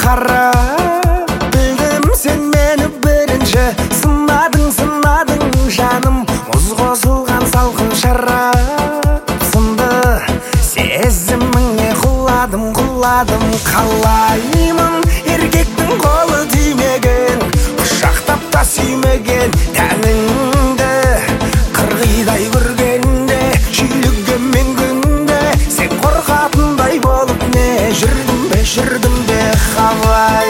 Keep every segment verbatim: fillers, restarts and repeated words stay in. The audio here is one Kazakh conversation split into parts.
қара, білдім сен мені бірінші сынадың, сынадың жаным, мұз қосылған салқын шарап сынды сезіміңе құладым, құладым. Қалаймын еркектің қолы тимеген, құшақтап та сүймеген тәніңді қырғидай көргенде, шүйлігімен күнде сен қорқатындай болып не жүрдім бе, жүрдім бе қалай.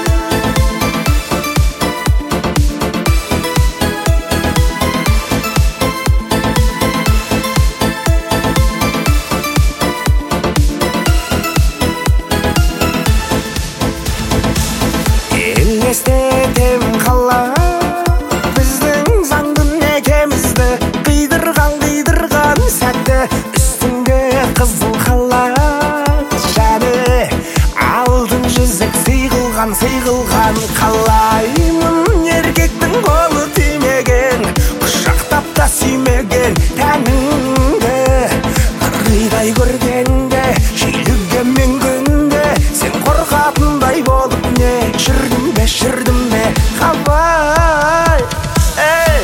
Елестетем қалай біздің заңды некемізді, қидырған қидырған сәтті үстінде қызыл халат және алтын жүзік сыйғылған, сыйғылған. Қалаймын еркектің қолы тимеген, құшақтап та сүймеген тәніңді қырғидай көргенде, шүйлігімен күнде сен қорқатындай болып не жүрдім бе, жүрдім бе қалай. Ей!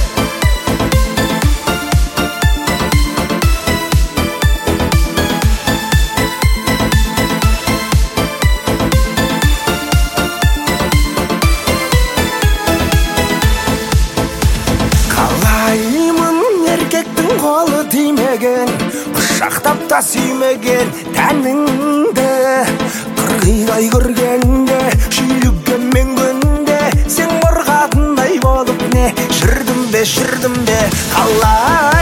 Қалаймын еркектің қолы тимеген, құшақтап та сүймеген тәніңді қырғидай көргенде, шүйлігімен күнде сен қорқатындай болып не жүрдім бе, жүрдім бе қалай.